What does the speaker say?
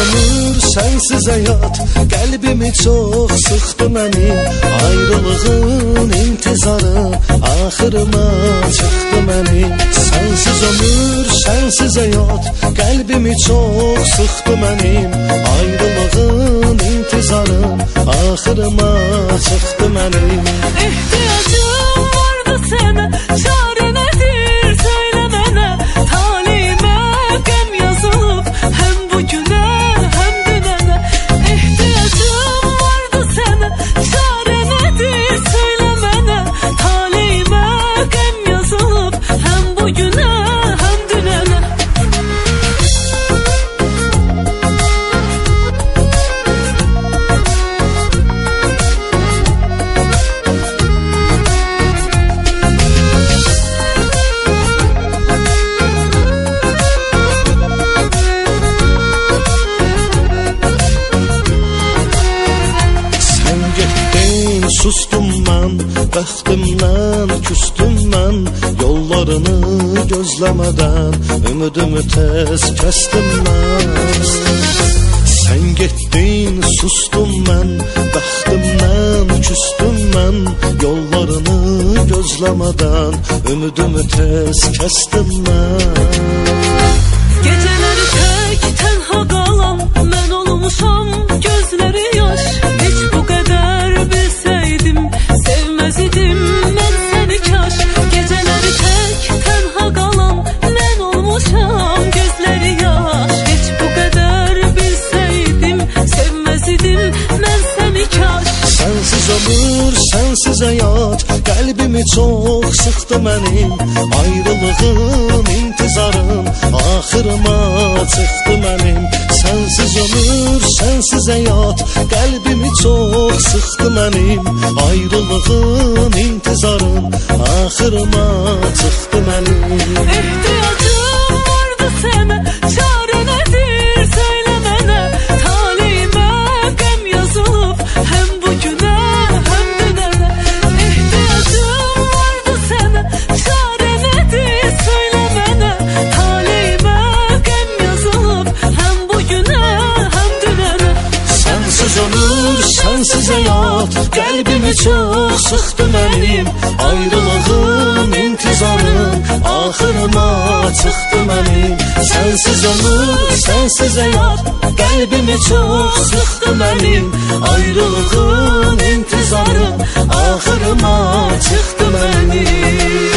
ömür, sensiz hayat qəlbimi çox sıxdı mənim. Ayrılığın intizarı axırıma çıxdı mənim. Sensiz ömür, sensiz hayat qəlbimi çox sıxdı mənim. Ayrılığın intizarı axırıma çıxdı mənim. İhtiyacım vardı sənə, çare nədir söylə mənə. Talihimə qəm yazılıb, həm bugünə, həm dünənə. İhtiyacım vardı sənə, çare nədir söylə mənə. Talihimə qəm yazılıb, həm bugünə, həm dünənə. Sustum mən, bəxtimdən küstüm mən. Yollarını gözləmədən ümidimi tez kəstim mən. Sən getdin, sustum mən, bəxtimdən küstüm mən. Yollarını gözləmədən ümidimi tez kəstim mən. Geceleri tek tenha qalan mən olmuşam, gözləri yaş. Heç bu qədər bilsəydim, sevməz idim mən səni kaş. Geceleri tek tenha qalan mən olmuşam, gözləri yaş. Heç bu qədər bilsəydim, sevməz idim mən səni kaş. Sensiz ömür, sensiz hayat qəlbimi çox sıxdı mənim. Ayrılığın intizarın axırıma çıxdı mənim. Sensiz ömür, sensiz hayat qəlbimi çox sıxdı mənim. Ayrılığın intizarın axırıma çıxdı mənim. İhtiyacım vardı sənə, çare nədir söylə mənə. Talihimə qəm yazılıb, həm bugünə, həm dünənə. İhtiyacım vardı sənə, çare nədir söylə mənə. Talihimə qəm yazılıb, həm bugünə, həm dünənə. Sensiz ömür, sensiz hayat qəlbimi çox sıxdı mənim. Ayrılığın intizarın axırıma çıxdı mənim. Sensiz ömür, sensiz hayat qəlbimi çox sıxdı mənim. Ayrılığın intizarın axırıma çıxdı mənim.